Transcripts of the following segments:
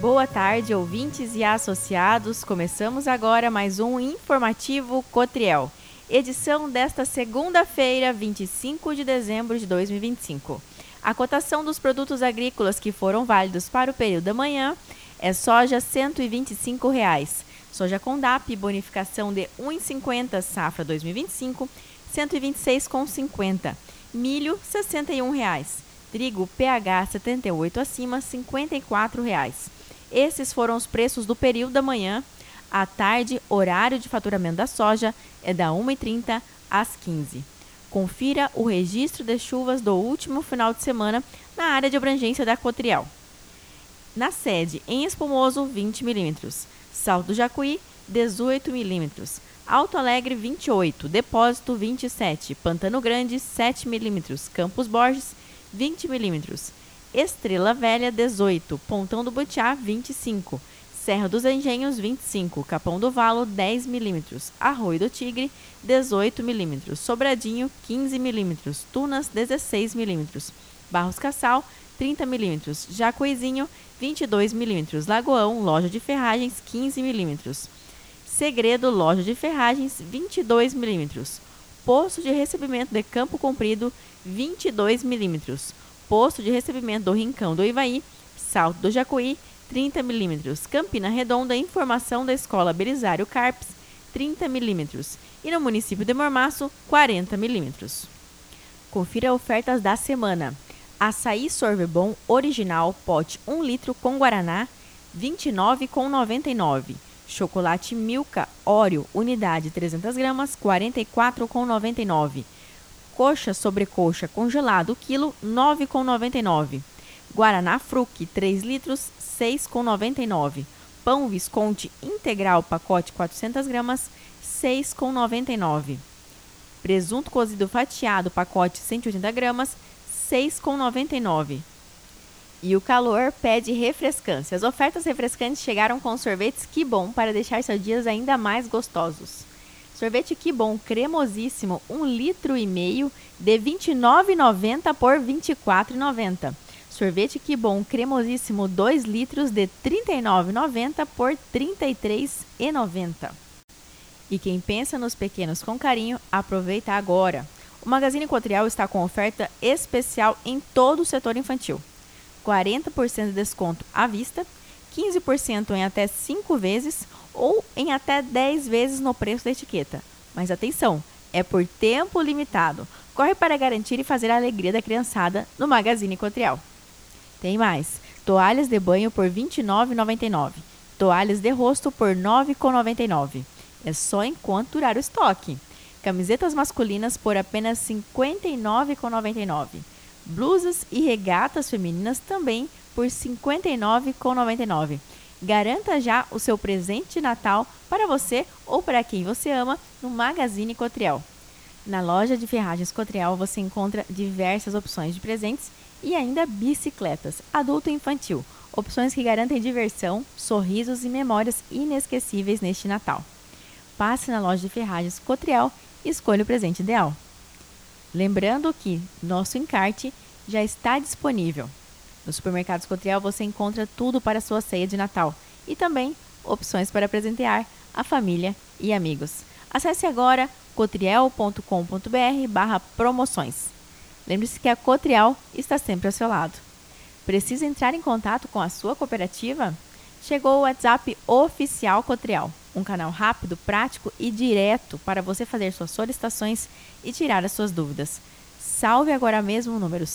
Boa tarde, ouvintes e associados. Começamos agora mais um Informativo Cotriel, edição desta segunda-feira, 25 de dezembro de 2025. A cotação dos produtos agrícolas que foram válidos para o período da manhã é soja R$ 125, soja Condap, bonificação de R$ 1,50, safra 2025, R$ 126,50, milho R$ 61, trigo PH 78 acima, R$ 54. Esses foram os preços do período da manhã. À tarde, horário de faturamento da soja é da 1h30 às 15h. Confira o registro de chuvas do último final de semana na área de abrangência da Cotriel. Na sede, em Espumoso, 20 mm. Salto do Jacuí, 18 mm. Alto Alegre, 28. Depósito, 27. Pantano Grande, 7 mm. Campos Borges, 20 mm. Estrela Velha, 18. Pontão do Butiá, 25. Serra dos Engenhos, 25. Capão do Valo, 10 mm. Arroio do Tigre, 18 mm. Sobradinho, 15 mm. Tunas, 16 mm. Barros Cassal, 30 mm. Jacuizinho, 22 mm. Lagoão, loja de ferragens, 15 mm. Segredo, loja de ferragens, 22 mm. Posto de recebimento de Campo Comprido, 22 mm. Posto de recebimento do Rincão do Ivaí, Salto do Jacuí, 30 mm. Campina Redonda, informação da Escola Belisário Carpes, 30 mm. E no município de Mormaço, 40 mm. Confira ofertas da semana. Açaí Sorvebon original, pote 1 litro com Guaraná, R$ 29,99. Chocolate Milka Oreo, unidade 300 gramas, R$ 44,99. Coxa sobrecoxa congelado, quilo, R$ 9,99. Guaraná Fruc, 3 litros, R$ 6,99. Pão Visconti integral, pacote 400 gramas, R$ 6,99. Presunto cozido fatiado, pacote 180 gramas, R$ 6,99. E o calor pede refrescância. As ofertas refrescantes chegaram com sorvetes Que Bom para deixar seus dias ainda mais gostosos. Sorvete Que Bom cremosíssimo, 1,5 litro de R$ 29,90 por R$ 24,90. Sorvete Que Bom cremosíssimo, 2 litros de R$ 39,90 por R$ 33,90. E quem pensa nos pequenos com carinho, aproveita agora. O Magazine Cotriel está com oferta especial em todo o setor infantil. 40% de desconto à vista, 15% em até 5 vezes ou em até 10 vezes no preço da etiqueta. Mas atenção, é por tempo limitado. Corre para garantir e fazer a alegria da criançada no Magazine Cotriel. Tem mais, toalhas de banho por R$ 29,99, toalhas de rosto por R$ 9,99. É só enquanto durar o estoque. Camisetas masculinas por apenas R$ 59,99. Blusas e regatas femininas também por R$ 59,99. Garanta já o seu presente de Natal para você ou para quem você ama no Magazine Cotriel. Na loja de ferragens Cotriel você encontra diversas opções de presentes e ainda bicicletas, adulto e infantil, opções que garantem diversão, sorrisos e memórias inesquecíveis neste Natal. Passe na loja de ferragens Cotriel e escolha o presente ideal. Lembrando que nosso encarte já está disponível. Nos supermercados Cotriel você encontra tudo para a sua ceia de Natal e também opções para presentear a família e amigos. Acesse agora cotriel.com.br/promoções. Lembre-se que a Cotriel está sempre ao seu lado. Precisa entrar em contato com a sua cooperativa? Chegou o WhatsApp Oficial Cotriel, um canal rápido, prático e direto para você fazer suas solicitações e tirar as suas dúvidas. Salve agora mesmo o número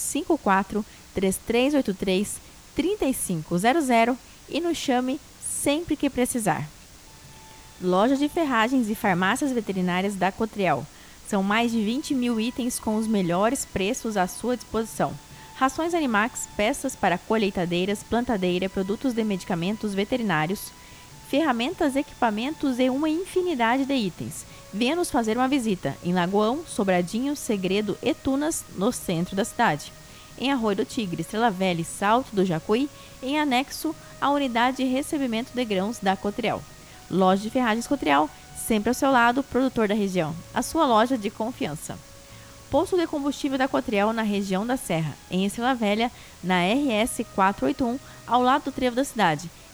54-3383-3500 e nos chame sempre que precisar. Loja de ferragens e farmácias veterinárias da Cotriel. São mais de 20 mil itens com os melhores preços à sua disposição. Rações Animax, peças para colheitadeiras, plantadeira, produtos de medicamentos veterinários, ferramentas, equipamentos e uma infinidade de itens. Venha nos fazer uma visita em Lagoão, Sobradinho, Segredo e Tunas, no centro da cidade. Em Arroio do Tigre, Estrela Velha e Salto do Jacuí, em anexo à unidade de recebimento de grãos da Cotriel. Loja de ferragens Cotriel, sempre ao seu lado, produtor da região. A sua loja de confiança. Posto de combustível da Cotriel na região da Serra, em Estrela Velha, na RS 481, ao lado do trevo da cidade.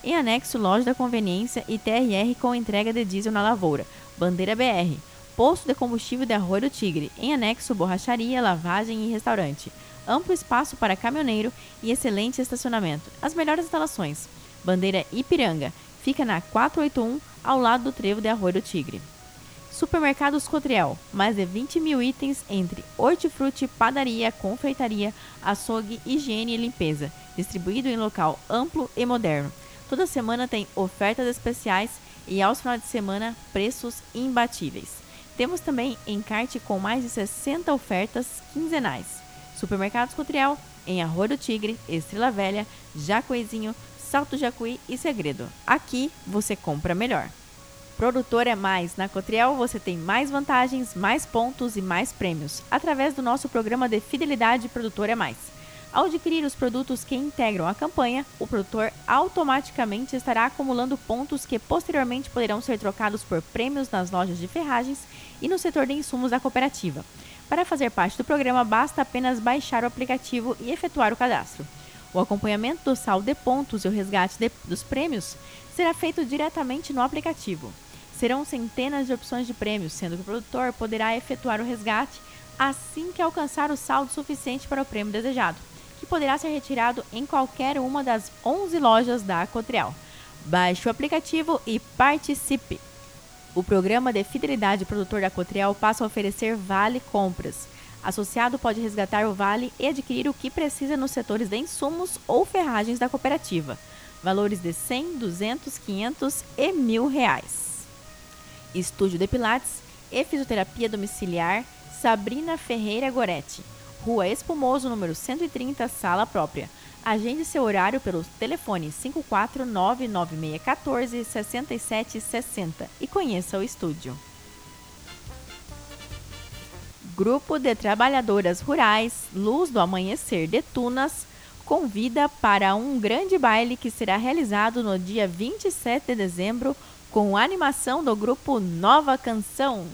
Em anexo, loja da conveniência e TRR com entrega de diesel na lavoura. Bandeira BR. Posto de combustível de Arroio do Tigre. Em anexo, borracharia, lavagem e restaurante. Amplo espaço para caminhoneiro e excelente estacionamento. As melhores instalações. Bandeira Ipiranga. Fica na 481, ao lado do trevo de Arroio do Tigre. Supermercados Cotriel. Mais de 20 mil itens entre hortifruti, padaria, confeitaria, açougue, higiene e limpeza. Distribuído em local amplo e moderno. Toda semana tem ofertas especiais e aos finais de semana preços imbatíveis. Temos também encarte com mais de 60 ofertas quinzenais. Supermercados Cotriel, em Arroio do Tigre, Estrela Velha, Jacuizinho, Salto Jacuí e Segredo. Aqui você compra melhor. Produtor é Mais. Na Cotriel você tem mais vantagens, mais pontos e mais prêmios, através do nosso programa de fidelidade Produtor é Mais. Ao adquirir os produtos que integram a campanha, o produtor automaticamente estará acumulando pontos que posteriormente poderão ser trocados por prêmios nas lojas de ferragens e no setor de insumos da cooperativa. Para fazer parte do programa, basta apenas baixar o aplicativo e efetuar o cadastro. O acompanhamento do saldo de pontos e o resgate dos prêmios será feito diretamente no aplicativo. Serão centenas de opções de prêmios, sendo que o produtor poderá efetuar o resgate assim que alcançar o saldo suficiente para o prêmio desejado, que poderá ser retirado em qualquer uma das 11 lojas da Cotriel. Baixe o aplicativo e participe! O programa de fidelidade produtor da Cotriel passa a oferecer Vale Compras. Associado pode resgatar o vale e adquirir o que precisa nos setores de insumos ou ferragens da cooperativa. Valores de 100, 200, 500 e R$1.000. Estúdio de Pilates e Fisioterapia Domiciliar Sabrina Ferreira Goretti. Rua Espumoso, número 130, sala própria. Agende seu horário pelo telefone 54996146760 e conheça o estúdio. Grupo de Trabalhadoras Rurais Luz do Amanhecer de Tunas convida para um grande baile que será realizado no dia 27 de dezembro com a animação do grupo Nova Canção.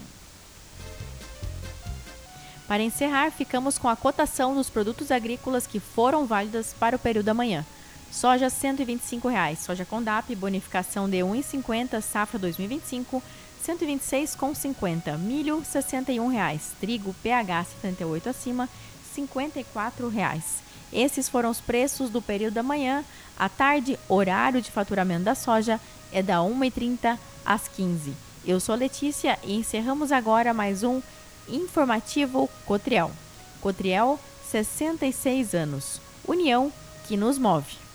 Para encerrar, ficamos com a cotação dos produtos agrícolas que foram válidas para o período da manhã. Soja R$ 125,00, soja Condap, bonificação de R$ 1,50, safra 2025, R$ 126,50, milho R$ 61,00, trigo PH 78 acima, R$ 54,00. Esses foram os preços do período da manhã. À tarde, horário de faturamento da soja é da 1h30 às 15h. Eu sou a Letícia e encerramos agora mais um Informativo Cotriel. Cotriel, 66 anos. União que nos move.